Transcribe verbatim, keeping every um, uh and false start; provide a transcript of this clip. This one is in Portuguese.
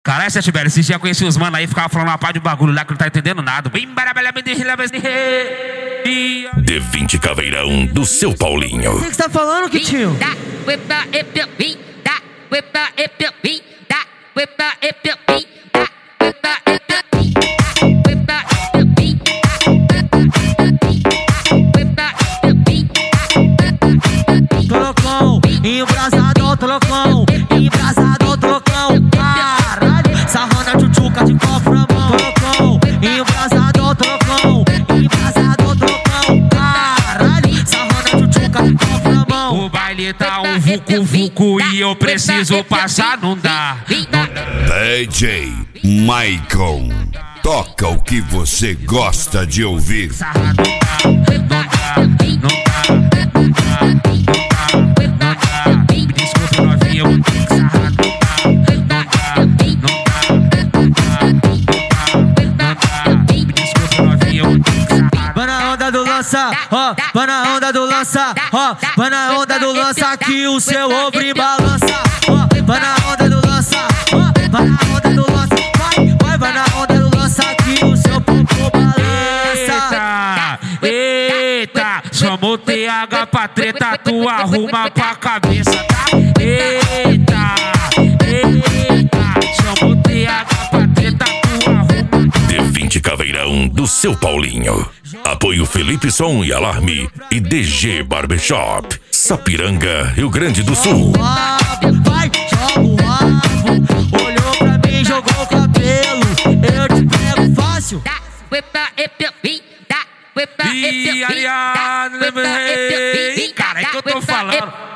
Caralho, Sete Velho, esses dias eu conheci os mano aí, ficava falando uma pá de bagulho lá que não tá entendendo nada. D vinte Caveirão do seu Paulinho. O que você tá falando, Kitinho? Trocão, embrasadão, trocão, embrasadão, trocão. Caralho, sarrando a tchutchuca de copo na mão. Trocão, embrasadão, trocão, embrasadão, trocão. Caralho, sarrando a tchutchuca de copo na mão. O baile tá um vucu-vucu e eu preciso passar, não dá. D J Michael, toca o que você gosta de ouvir. Sarra não dá, não dá, não dá, não dá, não dá, não dá. Me desculpe, novinha, eu vou ter que sarrar. Não dá, não dá, não dá, não dá, não dá. Me desculpe, novinha, eu vou ter que sarrar. Vai na onda do lança, ó, vai na onda do lança, ó, vai na onda do lança que o seu ombro balança, ó, vai na onda do lança, ó, vai na onda do lança, vai, vai, vai na onda do lança que o seu popô balança. Eita, eita, chama o T H pra treta, tu arruma pra cabeça, tá? Eita, eita, chama o T H pra treta, tu arruma. D vinte Caveirão do seu Paulinho. Apoio Felipe Som e Alarme e D G Barbershop, Sapiranga, Rio Grande do Sul. Vai, joga o rabo, olhou pra mim, jogou o cabelo, eu te pego fácil. E aliás, cara, é que eu tô falando.